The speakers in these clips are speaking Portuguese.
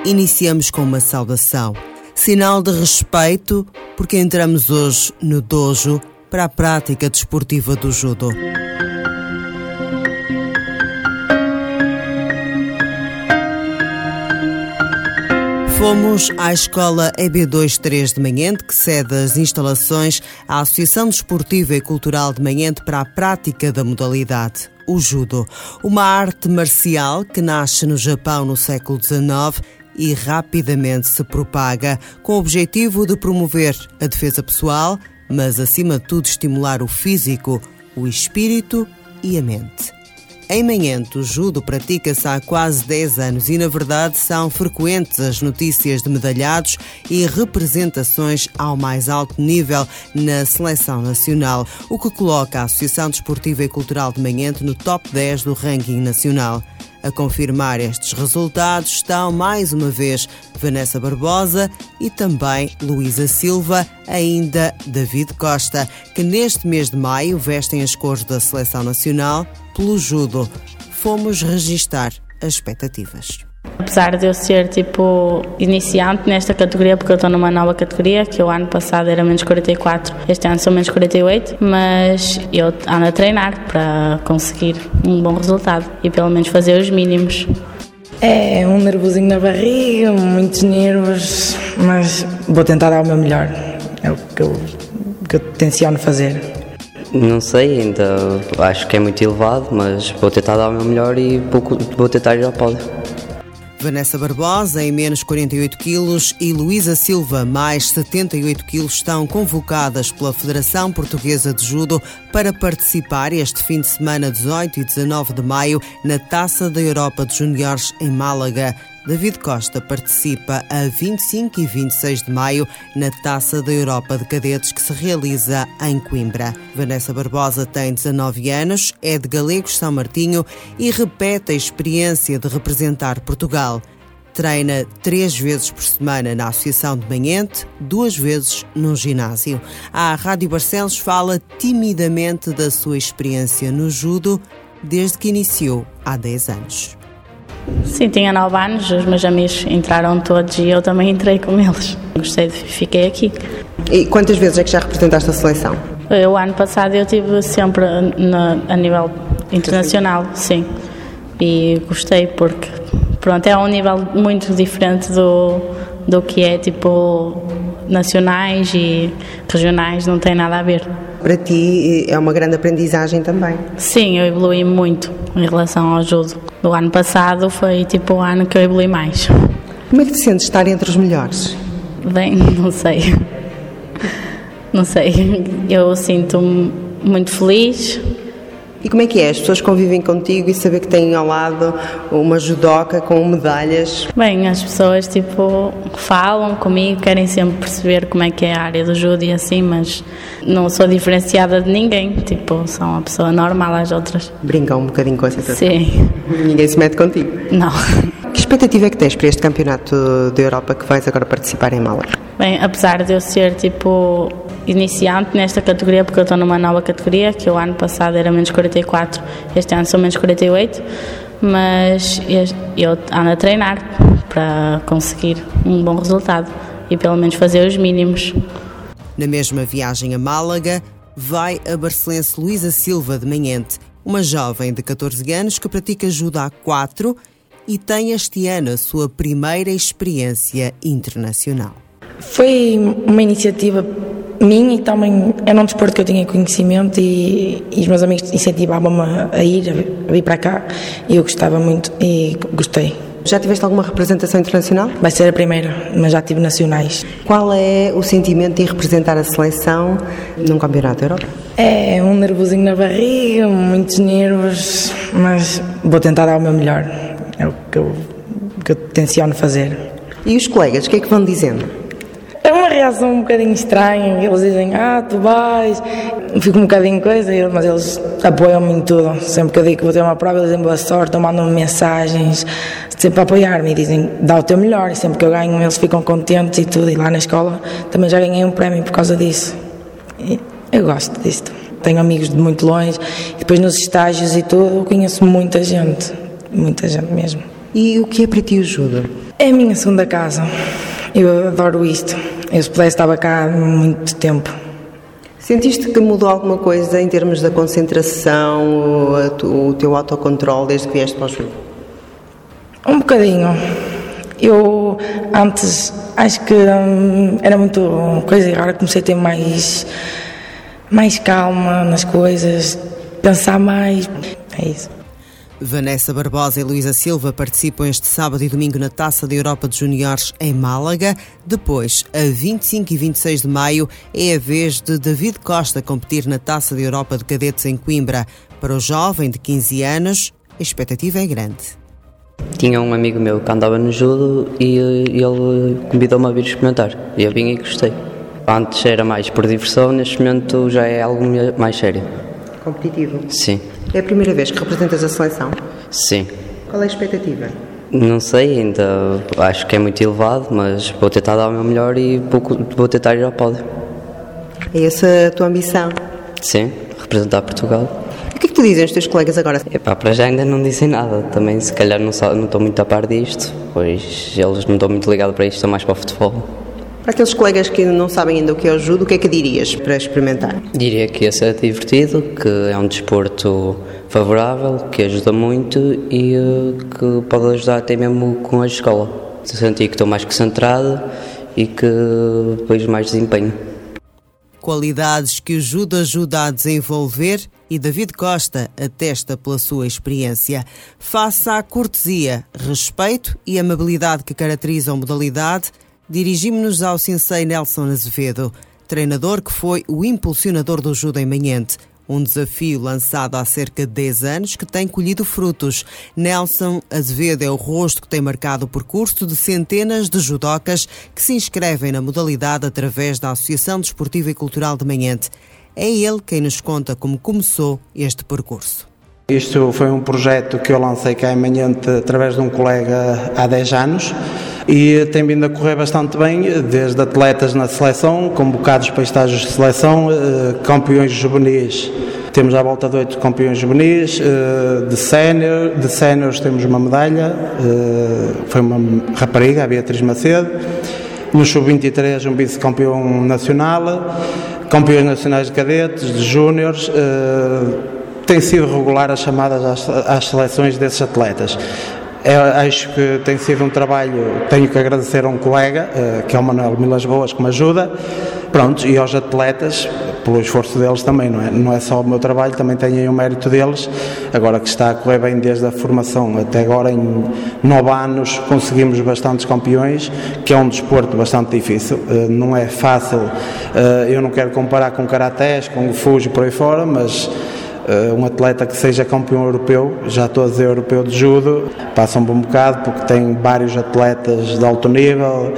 Iniciamos com uma saudação, sinal de respeito, porque entramos hoje no dojo para a prática desportiva do judo. Fomos à escola EB23 de Manhente, que cede as instalações à Associação Desportiva e Cultural de Manhente para a prática da modalidade, o judo. Uma arte marcial que nasce no Japão no século XIX e rapidamente se propaga, com o objetivo de promover a defesa pessoal, mas acima de tudo estimular o físico, o espírito e a mente. Em Manhente, o judo pratica-se há quase 10 anos e, na verdade, são frequentes as notícias de medalhados e representações ao mais alto nível na seleção nacional, o que coloca a Associação Desportiva e Cultural de Manhente no top 10 do ranking nacional. A confirmar estes resultados estão, mais uma vez, Vanessa Barbosa e também Luísa Silva, ainda David Costa, que neste mês de maio vestem as cores da Seleção Nacional pelo judo. Fomos registar as expectativas. Apesar de eu ser iniciante nesta categoria, porque eu estou numa nova categoria, que o ano passado era menos 44, este ano sou menos 48, mas eu ando a treinar para conseguir um bom resultado e pelo menos fazer os mínimos. É um nervosinho na barriga, muitos nervos, mas vou tentar dar o meu melhor, é o que eu tenciono fazer. Não sei, ainda acho que é muito elevado, mas vou tentar dar o meu melhor e vou tentar ir ao pódio. Vanessa Barbosa, em menos 48 quilos, e Luísa Silva, mais 78 quilos, estão convocadas pela Federação Portuguesa de Judo para participar este fim de semana, 18 e 19 de maio, na Taça da Europa de Júniores em Málaga. David Costa participa a 25 e 26 de maio na Taça da Europa de Cadetes, que se realiza em Coimbra. Vanessa Barbosa tem 19 anos, é de Galegos São Martinho e repete a experiência de representar Portugal. Treina 3 vezes por semana na Associação de Manhente, 2 vezes num ginásio. A Rádio Barcelos fala timidamente da sua experiência no judo desde que iniciou há 10 anos. Sim, tinha 9 anos, os meus amigos entraram todos e eu também entrei com eles. Gostei, fiquei aqui. E quantas vezes é que já representaste a seleção? O ano passado eu estive sempre a nível internacional, sim. E gostei porque, é um nível muito diferente do que é nacionais e regionais, não tem nada a ver. Para ti é uma grande aprendizagem também? Sim, eu evolui muito em relação ao judo. O ano passado foi o ano que eu evolui mais. Como é que te sentes estar entre os melhores? Bem, não sei. Não sei. Eu sinto-me muito feliz. E como é que é? As pessoas convivem contigo e saber que têm ao lado uma judoca com medalhas? Bem, as pessoas falam comigo, querem sempre perceber como é que é a área do judo e assim, mas não sou diferenciada de ninguém, sou uma pessoa normal às outras. Brincam um bocadinho com a situação? Sim. Ninguém se mete contigo? Não. Que expectativa é que tens para este campeonato da Europa que vais agora participar em Málaga? Bem, apesar de eu ser iniciante nesta categoria, porque eu estou numa nova categoria, que o ano passado era menos 44, este ano sou menos 48, mas eu ando a treinar para conseguir um bom resultado e pelo menos fazer os mínimos. Na mesma viagem a Málaga, vai a barcelense Luísa Silva de Manhente, uma jovem de 14 anos que pratica judo há 4 e tem este ano a sua primeira experiência internacional. Foi uma iniciativa minha e também era um desporto que eu tinha conhecimento e os meus amigos incentivavam-me a vir para cá e eu gostava muito e gostei. Já tiveste alguma representação internacional? Vai ser a primeira, mas já tive nacionais. Qual é o sentimento de representar a seleção num campeonato da Europa? É um nervosinho na barriga, muitos nervos, mas vou tentar dar o meu melhor, é o que eu tenciono fazer. E os colegas, o que é que vão dizendo? É uma reação um bocadinho estranha, eles dizem, tu vais, fico um bocadinho coisa, mas eles apoiam-me em tudo. Sempre que eu digo que vou ter uma prova, eles dizem boa sorte, mandam-me mensagens, sempre a apoiar-me e dizem, dá o teu melhor, e sempre que eu ganho eles ficam contentes e tudo, e lá na escola também já ganhei um prémio por causa disso. E eu gosto disto. Tenho amigos de muito longe, e depois nos estágios e tudo, conheço muita gente mesmo. E o que é para ti o judo? É a minha segunda casa. Eu adoro isto. Eu, se pudesse, estava cá há muito tempo. Sentiste que mudou alguma coisa em termos da concentração, o teu autocontrole desde que vieste para o judo? Um bocadinho. Eu antes acho que era muito coisa rara, comecei a ter mais calma nas coisas, pensar mais. É isso. Vanessa Barbosa e Luísa Silva participam este sábado e domingo na Taça da Europa de Juniores em Málaga. Depois, a 25 e 26 de maio, é a vez de David Costa competir na Taça da Europa de Cadetes em Coimbra. Para o jovem de 15 anos, a expectativa é grande. Tinha um amigo meu que andava no judo e ele convidou-me a vir experimentar. E eu vim e gostei. Antes era mais por diversão, neste momento já é algo mais sério. Competitivo? Sim. É a primeira vez que representas a seleção? Sim. Qual é a expectativa? Não sei ainda, acho que é muito elevado, mas vou tentar dar o meu melhor e vou tentar ir ao pódio. É essa a tua ambição? Sim, representar Portugal. O que é que te dizem os teus colegas agora? Para já ainda não dizem nada, também se calhar não estou muito a par disto, pois eles não estão muito ligados para isto, estão mais para o futebol. Para aqueles colegas que não sabem ainda o que é o judo, o que é que dirias para experimentar? Diria que esse é divertido, que é um desporto favorável, que ajuda muito e que pode ajudar até mesmo com a escola. Senti que estou mais concentrado e que vejo mais desempenho. Qualidades que o judo ajuda a desenvolver e David Costa atesta pela sua experiência. Face à cortesia, respeito e amabilidade que caracterizam a modalidade, dirigimos-nos ao sensei Nelson Azevedo, treinador que foi o impulsionador do judo em Manhente. Um desafio lançado há cerca de 10 anos que tem colhido frutos. Nelson Azevedo é o rosto que tem marcado o percurso de centenas de judocas que se inscrevem na modalidade através da Associação Desportiva e Cultural de Manhente. É ele quem nos conta como começou este percurso. Isto foi um projeto que eu lancei cá em Manhente através de um colega há 10 anos e tem vindo a correr bastante bem, desde atletas na seleção, convocados para estágios de seleção, campeões juvenis. Temos à volta de 8 campeões juvenis, de séniores temos uma medalha, foi uma rapariga, a Beatriz Macedo. No sub-23 um vice-campeão nacional, campeões nacionais de cadetes, de júniores. Tem sido regular as chamadas às seleções desses atletas. Acho que tem sido um trabalho, tenho que agradecer a um colega, que é o Manuel Milas Boas, que me ajuda, pronto, e aos atletas, pelo esforço deles também, não é só o meu trabalho, também tem aí o mérito deles, agora que está a correr bem desde a formação, até agora em 9 anos conseguimos bastantes campeões, que é um desporto bastante difícil, não é fácil, eu não quero comparar com karatés, com fuji por aí fora, mas um atleta que seja campeão europeu, já estou a dizer europeu de judo, passa um bom bocado porque tem vários atletas de alto nível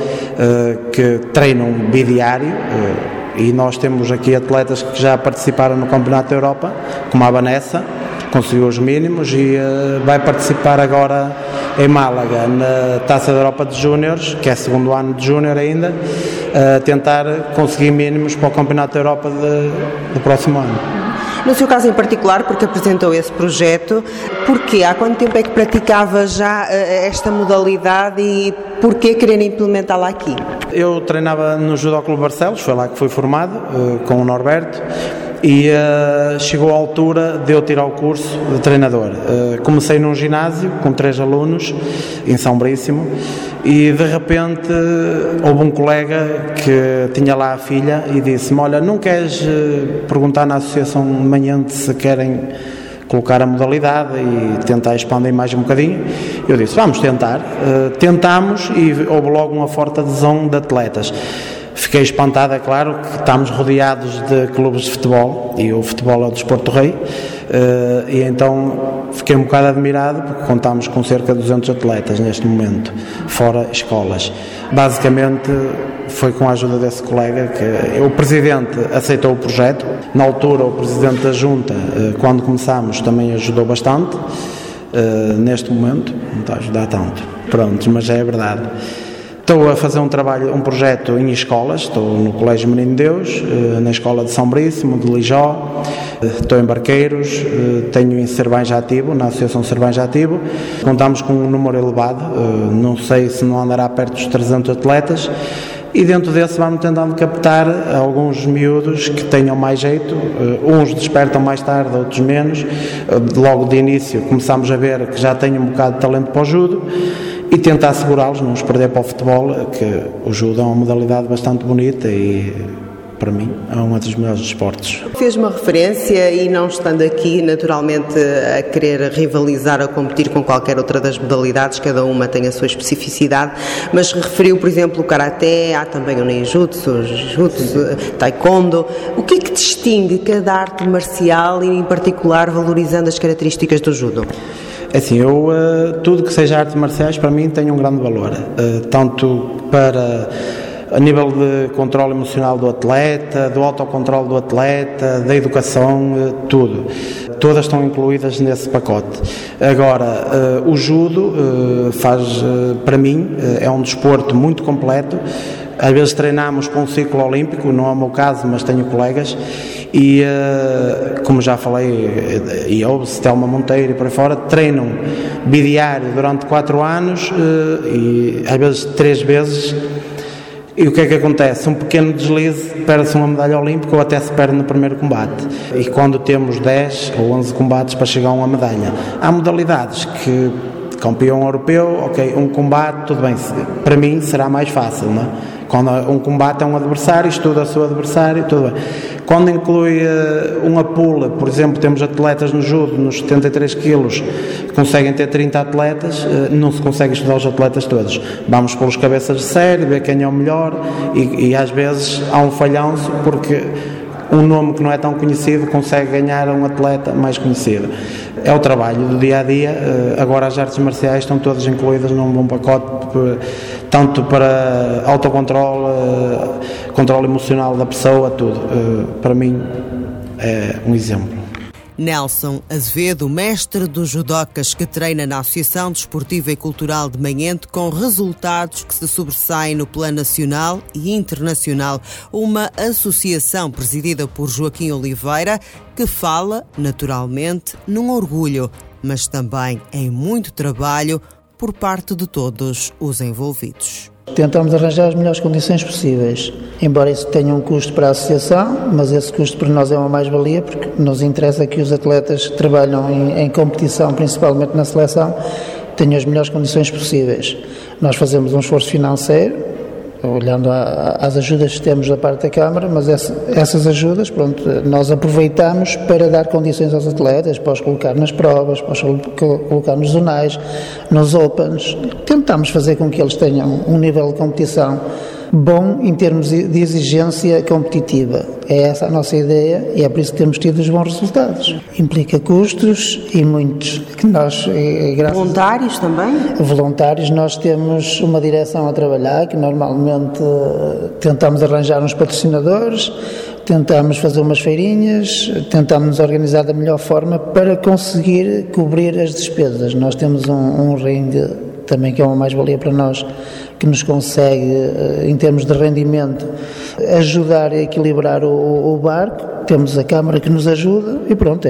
que treinam bidiário e nós temos aqui atletas que já participaram no Campeonato da Europa, como a Vanessa, conseguiu os mínimos e vai participar agora em Málaga na Taça da Europa de Júniores, que é segundo ano de Júnior ainda, a tentar conseguir mínimos para o Campeonato da Europa do próximo ano. No seu caso em particular, porque apresentou esse projeto, porquê? Há quanto tempo é que praticava já esta modalidade e porquê querer implementá-la aqui? Eu treinava no Judo Clube Barcelos, foi lá que fui formado, com o Norberto, e chegou a altura de eu tirar o curso de treinador. Comecei num ginásio com 3 alunos, em São Bríssimo, e de repente houve um colega que tinha lá a filha e disse-me: olha, não queres perguntar na Associação de Manhente se querem colocar a modalidade e tentar expandir mais um bocadinho? Eu disse, vamos tentar. Tentámos e houve logo uma forte adesão de atletas. Fiquei espantado, é claro, que estamos rodeados de clubes de futebol e o futebol é o desporto rei, e então fiquei um bocado admirado porque contamos com cerca de 200 atletas neste momento, fora escolas. Basicamente foi com a ajuda desse colega que o presidente aceitou o projeto. Na altura o presidente da junta, quando começámos, também ajudou bastante. Neste momento não está a ajudar tanto, pronto, mas é verdade. Estou a fazer um projeto em escolas, estou no Colégio Menino Deus, na Escola de São Bríssimo, de Lijó, estou em Barqueiros, tenho em Cervães Ativo, na Associação Cervães Ativo. Contamos com um número elevado, não sei se não andará perto dos 300 atletas, e dentro desse vamos tentando captar alguns miúdos que tenham mais jeito, uns despertam mais tarde, outros menos. Logo de início começamos a ver que já têm um bocado de talento para o judo, e tentar segurá-los, não os perder para o futebol, que o judo é uma modalidade bastante bonita e, para mim, é um dos melhores desportos. Fez uma referência, e não estando aqui, naturalmente, a querer rivalizar ou competir com qualquer outra das modalidades, cada uma tem a sua especificidade, mas referiu, por exemplo, o karaté, há também o ninjutsu, taekwondo. O que é que distingue cada arte marcial e, em particular, valorizando as características do judo? Assim, tudo que seja artes marciais para mim tem um grande valor, tanto para a nível de controle emocional do atleta, do autocontrole do atleta, da educação, tudo. Todas estão incluídas nesse pacote. Agora, o judo para mim, é um desporto muito completo. Às vezes treinamos com um ciclo olímpico, não é o meu caso, mas tenho colegas, e como já falei, e ouve-se Telma Monteiro e por aí fora, treinam bidiário durante 4 anos e às vezes 3 vezes. E o que é que acontece? Um pequeno deslize, perde-se uma medalha olímpica ou até se perde no primeiro combate. E quando temos 10 ou 11 combates para chegar a uma medalha, há modalidades que, campeão europeu, ok, um combate, tudo bem, para mim será mais fácil, não é? Quando um combate é um adversário, estuda o seu adversário, tudo bem. Quando inclui uma pula, por exemplo, temos atletas no judo, nos 73 quilos, conseguem ter 30 atletas, não se consegue estudar os atletas todos. Vamos pelos cabeças de série, ver quem é o melhor, e às vezes há um falhanço, porque um nome que não é tão conhecido consegue ganhar um atleta mais conhecido. É o trabalho do dia-a-dia. Agora as artes marciais estão todas incluídas num bom pacote, tanto para autocontrole, controle emocional da pessoa, tudo. Para mim é um exemplo. Nelson Azevedo, mestre dos judocas que treina na Associação Desportiva e Cultural de Manhente, com resultados que se sobressaem no plano nacional e internacional. Uma associação presidida por Joaquim Oliveira, que fala, naturalmente, num orgulho, mas também em muito trabalho por parte de todos os envolvidos. Tentamos arranjar as melhores condições possíveis, embora isso tenha um custo para a associação, mas esse custo para nós é uma mais-valia, porque nos interessa que os atletas que trabalham em competição, principalmente na seleção, tenham as melhores condições possíveis. Nós fazemos um esforço financeiro, olhando às ajudas que temos da parte da Câmara, mas essas ajudas, pronto, nós aproveitamos para dar condições aos atletas, para os colocar nas provas, para os colocar nos zonais, nos Opens. Tentamos fazer com que eles tenham um nível de competição bom em termos de exigência competitiva. É essa a nossa ideia e é por isso que temos tido os bons resultados. Implica custos e muitos. Que nós, voluntários também? Voluntários, nós temos uma direção a trabalhar, que normalmente tentamos arranjar uns patrocinadores, tentamos fazer umas feirinhas, tentamos nos organizar da melhor forma para conseguir cobrir as despesas. Nós temos um ringue também que é uma mais-valia para nós, que nos consegue, em termos de rendimento, ajudar a equilibrar o barco. Temos a Câmara que nos ajuda e pronto,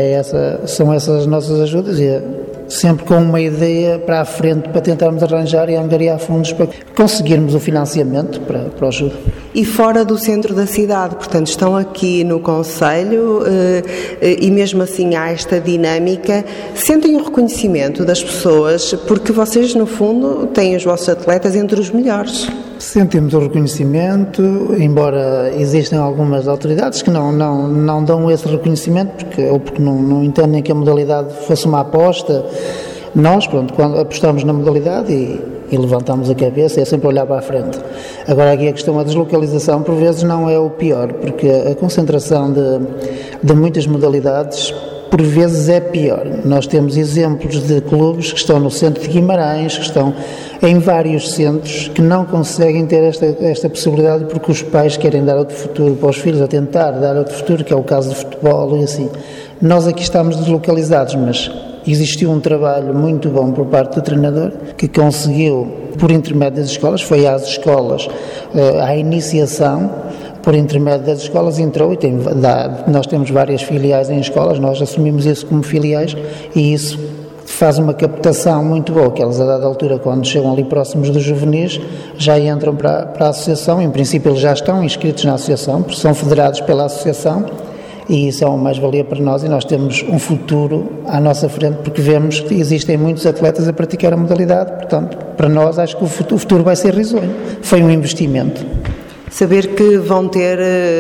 são essas as nossas ajudas, e sempre com uma ideia para a frente para tentarmos arranjar e angariar fundos para conseguirmos o financiamento para o ajuda. E fora do centro da cidade, portanto, estão aqui no concelho e mesmo assim há esta dinâmica. Sentem o reconhecimento das pessoas, porque vocês, no fundo, têm os vossos atletas entre os melhores. Sentimos o reconhecimento, embora existam algumas autoridades que não dão esse reconhecimento, porque não entendem que a modalidade fosse uma aposta. Nós, pronto, quando apostamos na modalidade e levantamos a cabeça, é sempre olhar para a frente. Agora aqui a questão da deslocalização, por vezes, não é o pior, porque a concentração de muitas modalidades, por vezes, é pior. Nós temos exemplos de clubes que estão no centro de Guimarães, que estão em vários centros, que não conseguem ter esta possibilidade porque os pais querem dar outro futuro para os filhos, a tentar dar outro futuro, que é o caso do futebol e assim. Nós aqui estamos deslocalizados, mas existiu um trabalho muito bom por parte do treinador, que conseguiu por intermédio das escolas, foi às escolas, à iniciação, por intermédio das escolas, entrou e nós temos várias filiais em escolas, nós assumimos isso como filiais e isso faz uma captação muito boa, que eles a dada altura, quando chegam ali próximos dos juvenis, já entram para a associação, em princípio eles já estão inscritos na associação, porque são federados pela associação e isso é uma mais-valia para nós e nós temos um futuro à nossa frente porque vemos que existem muitos atletas a praticar a modalidade, portanto, para nós acho que o futuro vai ser risonho. Foi um investimento. Saber que vão ter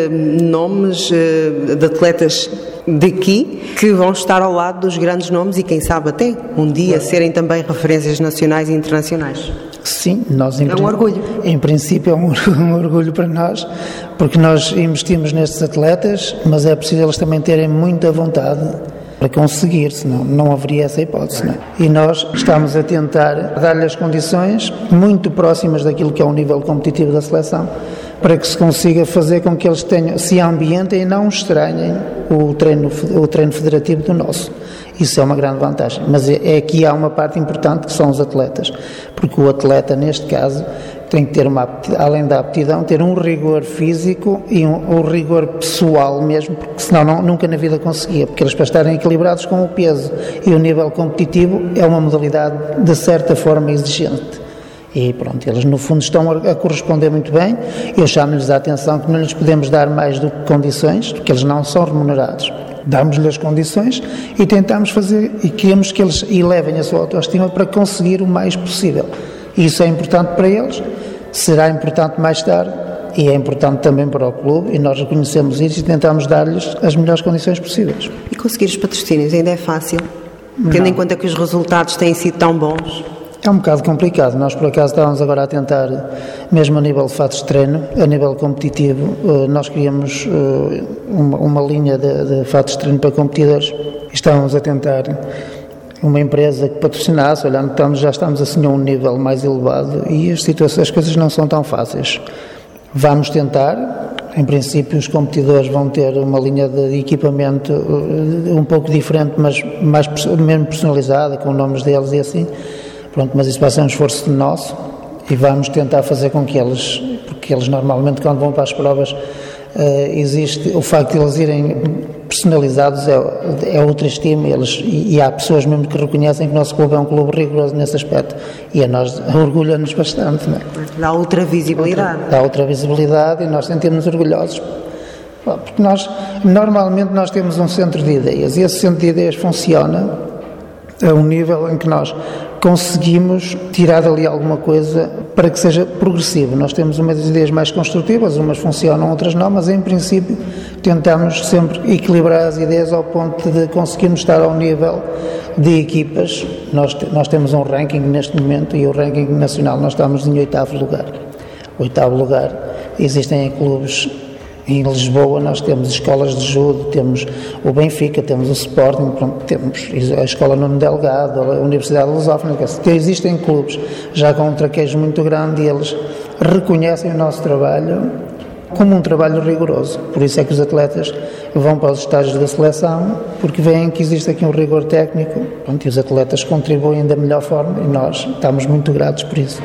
nomes de atletas daqui que vão estar ao lado dos grandes nomes e quem sabe até um dia serem também referências nacionais e internacionais. Sim, é um orgulho. Em princípio é um orgulho para nós, porque nós investimos nestes atletas, mas é preciso eles também terem muita vontade para conseguir, senão não haveria essa hipótese. Não é? E nós estamos a tentar dar-lhe as condições muito próximas daquilo que é o nível competitivo da seleção, para que se consiga fazer com que eles se ambientem e não estranhem o treino federativo do nosso. Isso é uma grande vantagem. Mas aqui há uma parte importante que são os atletas, porque o atleta, neste caso, tem que ter, além da aptidão, ter um rigor físico e um rigor pessoal mesmo, porque senão nunca na vida conseguia, porque eles para estarem equilibrados com o peso e o nível competitivo é uma modalidade de certa forma exigente. E pronto, eles no fundo estão a corresponder muito bem. Eu chamo-lhes a atenção que não lhes podemos dar mais do que condições, porque eles não são remunerados. Damos-lhes as condições e tentamos fazer, e queremos que eles elevem a sua autoestima para conseguir o mais possível. Isso é importante para eles, será importante mais tarde e é importante também para o clube e nós reconhecemos isso e tentamos dar-lhes as melhores condições possíveis. E conseguir os patrocínios ainda é fácil? Tendo em conta que os resultados têm sido tão bons? É um bocado complicado. Nós, por acaso, estávamos agora a tentar, mesmo a nível de fatos de treino, a nível competitivo, nós queríamos uma linha de fatos de treino para competidores. Estávamos a tentar uma empresa que patrocinasse, olhando, já estamos assim a um nível mais elevado e as coisas não são tão fáceis. Vamos tentar. Em princípio, os competidores vão ter uma linha de equipamento um pouco diferente, mas mesmo personalizada, com nomes deles e assim. Pronto, mas isso vai ser um esforço nosso e vamos tentar fazer com que porque eles normalmente quando vão para as provas existe o facto de eles irem personalizados é outra estima e há pessoas mesmo que reconhecem que o nosso clube é um clube rigoroso nesse aspecto e a nós orgulha-nos bastante. Não é? Dá outra visibilidade. Dá outra visibilidade e nós sentimos-nos orgulhosos. Porque normalmente nós temos um centro de ideias e esse centro de ideias funciona a um nível em que nós conseguimos tirar dali alguma coisa para que seja progressivo. Nós temos umas ideias mais construtivas, umas funcionam, outras não, mas em princípio tentamos sempre equilibrar as ideias ao ponto de conseguirmos estar ao nível de equipas. Nós temos um ranking neste momento e o ranking nacional nós estamos em 8º lugar. 8º lugar, existem clubes. Em Lisboa nós temos escolas de judo, temos o Benfica, temos o Sporting, temos a Escola Nuno Delgado, a Universidade Lusófona, existem clubes já com um traquejo muito grande e eles reconhecem o nosso trabalho como um trabalho rigoroso. Por isso é que os atletas vão para os estágios da seleção, porque veem que existe aqui um rigor técnico, e os atletas contribuem da melhor forma e nós estamos muito gratos por isso.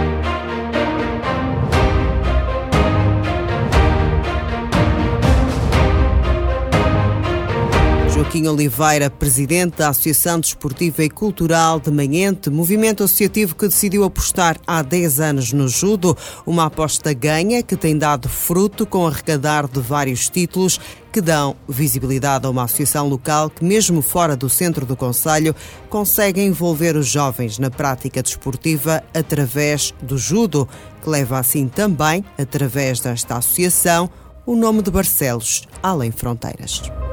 Joaquim Oliveira, presidente da Associação Desportiva e Cultural de Manhente, movimento associativo que decidiu apostar há 10 anos no judo, uma aposta ganha que tem dado fruto com o arrecadar de vários títulos que dão visibilidade a uma associação local que, mesmo fora do centro do concelho, consegue envolver os jovens na prática desportiva através do judo, que leva assim também, através desta associação, o nome de Barcelos além fronteiras.